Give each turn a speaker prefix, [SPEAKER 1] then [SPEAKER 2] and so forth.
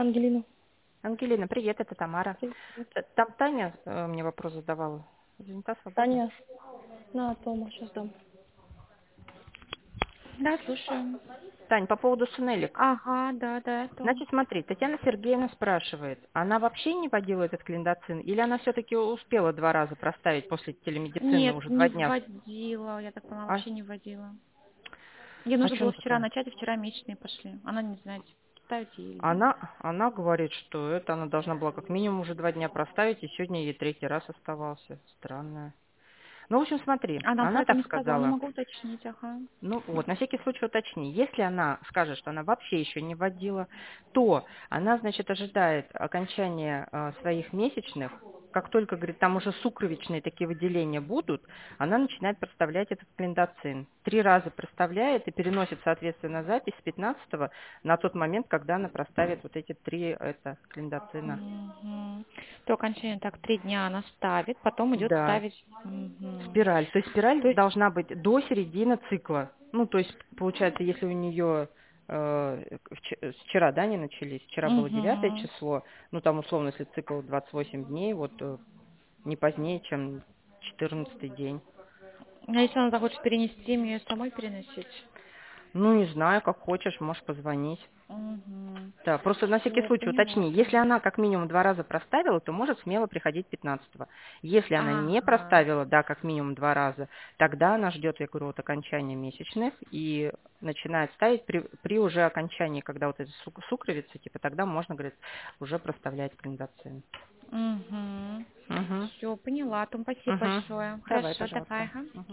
[SPEAKER 1] Ангелина.
[SPEAKER 2] Ангелина, привет, это Тамара.
[SPEAKER 1] Привет.
[SPEAKER 2] Там Таня мне вопрос задавала. Занята, свободна?
[SPEAKER 1] Таня. На, Тома, сейчас дам.
[SPEAKER 3] Да, слушаю.
[SPEAKER 2] Тань, по поводу Сунелик.
[SPEAKER 3] Ага, да, Том.
[SPEAKER 2] Значит, смотри, Татьяна Сергеевна спрашивает, она вообще не водила этот клиндоцин, или она все-таки успела 2 раза проставить после телемедицины
[SPEAKER 3] Нет,
[SPEAKER 2] уже
[SPEAKER 3] не
[SPEAKER 2] 2 дня?
[SPEAKER 3] вводила, я так поняла,
[SPEAKER 2] А,
[SPEAKER 3] вообще не вводила. Ей
[SPEAKER 2] а
[SPEAKER 3] нужно
[SPEAKER 2] что
[SPEAKER 3] было
[SPEAKER 2] она
[SPEAKER 3] вчера
[SPEAKER 2] такое?
[SPEAKER 3] начать, и вчера месячные пошли. Она не знает, ставить ей или нет.
[SPEAKER 2] Она говорит, что это она должна была как минимум уже 2 дня проставить, и сегодня ей 3-й раз оставался. Странно. Ну, в общем, смотри,
[SPEAKER 3] Она про
[SPEAKER 2] она
[SPEAKER 3] это
[SPEAKER 2] так
[SPEAKER 3] не сказала, но
[SPEAKER 2] сказала.
[SPEAKER 3] могу уточнить, ага.
[SPEAKER 2] Ну вот, на всякий случай уточни. Если она скажет, что она вообще еще не вводила, то она, значит, ожидает окончания своих месячных. Как только, говорит, там уже сукровичные такие выделения будут, она начинает проставлять этот клиндоцин. 3 раза проставляет и переносит, соответственно, запись с 15 на тот момент, когда она проставит вот эти 3 клиндоцина.
[SPEAKER 3] Мгм. До окончания так 3 дня она ставит, потом идет
[SPEAKER 2] Да.
[SPEAKER 3] ставить. Мгм.
[SPEAKER 2] Спираль. То есть
[SPEAKER 3] То
[SPEAKER 2] спираль
[SPEAKER 3] есть,
[SPEAKER 2] должна быть до середины цикла. Ну, то есть, получается, если у нее вчера, да, не начались, вчера было 9
[SPEAKER 3] мгм.
[SPEAKER 2] число, ну, там, условно, если цикл 28 дней, вот не позднее, чем 14 день.
[SPEAKER 3] А если она захочет перенести, мне ее самой переносить?
[SPEAKER 2] Ну, не знаю, как хочешь, можешь позвонить.
[SPEAKER 3] Угу.
[SPEAKER 2] Да, просто на всякий
[SPEAKER 3] Все,
[SPEAKER 2] случай
[SPEAKER 3] поняла.
[SPEAKER 2] уточни. Если она как минимум 2 раза проставила, то может смело приходить 15-го. Если она не
[SPEAKER 3] Ага.
[SPEAKER 2] проставила, да, как минимум 2 раза, тогда она ждет, я говорю, вот окончания месячных и начинает ставить при уже окончании, когда вот эти сукровицы, типа, тогда можно, говорит, уже проставлять клиндоцин.
[SPEAKER 3] Угу.
[SPEAKER 2] Угу.
[SPEAKER 3] Все, поняла. Том, спасибо
[SPEAKER 2] Угу.
[SPEAKER 3] большое.
[SPEAKER 2] Давай,
[SPEAKER 3] Хорошо, давай.
[SPEAKER 2] пожалуйста.
[SPEAKER 3] Ага.
[SPEAKER 2] Мгм.